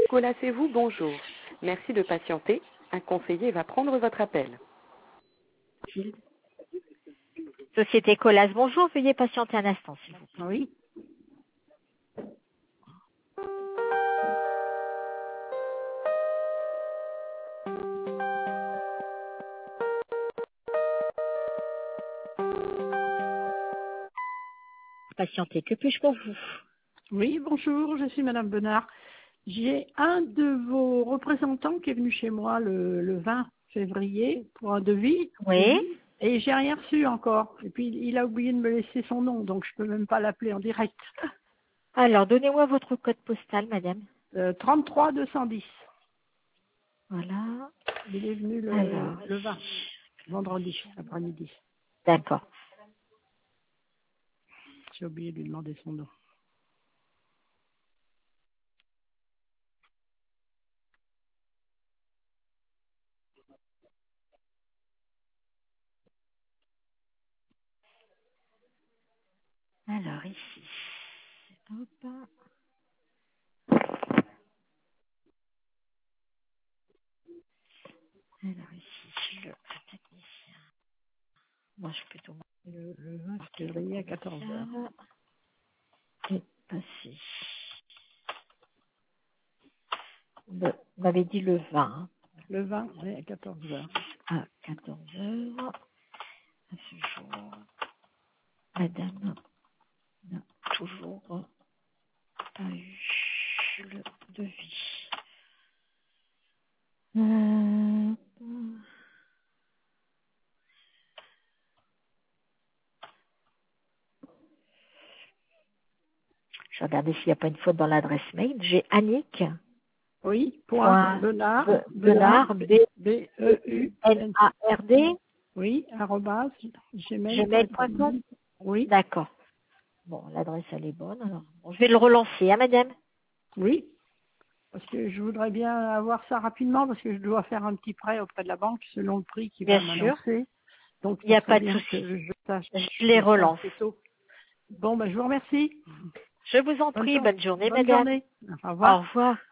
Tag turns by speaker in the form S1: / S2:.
S1: Colacez-vous, bonjour. Merci de patienter. Un conseiller va prendre votre appel.
S2: Société Colas, bonjour. Veuillez patienter un instant, s'il vous plaît.
S3: Oui.
S2: Patientez, que puis-je pour vous?
S3: Oui, bonjour, je suis Madame Benard. J'ai un de vos représentants qui est venu chez moi le 20 février pour un devis
S2: Oui.
S3: et j'ai rien reçu encore. Et puis il a oublié de me laisser son nom, donc je peux même pas l'appeler en direct.
S2: Alors, donnez-moi votre code postal, madame.
S3: 33 210.
S2: Voilà.
S3: Il est venu
S2: Alors,
S3: le 20, vendredi après-midi.
S2: d'accord.
S3: J'ai oublié de lui demander son nom.
S2: Alors, ici. Hop. Alors, ici, le technicien. Moi, je peux plutôt
S3: Le 20 février à 14h.
S2: est passé. Vous m'avez dit le 20, hein,
S3: Le 20, oui, à 14h.
S2: à 14 heures. À ce jour, madame n'a toujours pas eu le devis. Je vais regarder s'il n'y a pas une faute dans l'adresse mail. J'ai Annick.
S3: Oui, point Benard,
S2: Benard,
S3: B-E-U-N-A-R-D.
S2: B-E-N-A-R-D,
S3: Oui, arrobase,
S2: gmail.com.
S3: gmail.com. Oui,
S2: D'accord. Bon, l'adresse, elle est bonne. Alors, bon, je vais le relancer, hein, madame?
S3: oui, parce que je voudrais bien avoir ça rapidement parce que je dois faire un petit prêt auprès de la banque selon le prix qu'il va
S2: Bien sûr.
S3: m'annoncer. Donc,
S2: Il n'y
S3: ce
S2: a
S3: serait
S2: pas de
S3: bien
S2: souci.
S3: que je sache
S2: Je les
S3: ça
S2: relance.
S3: assez tôt. Bon, ben, je vous remercie.
S2: Je vous en prie. Bonne journée,
S3: Bonne
S2: madame.
S3: journée. Au
S2: Au
S3: revoir.
S2: revoir.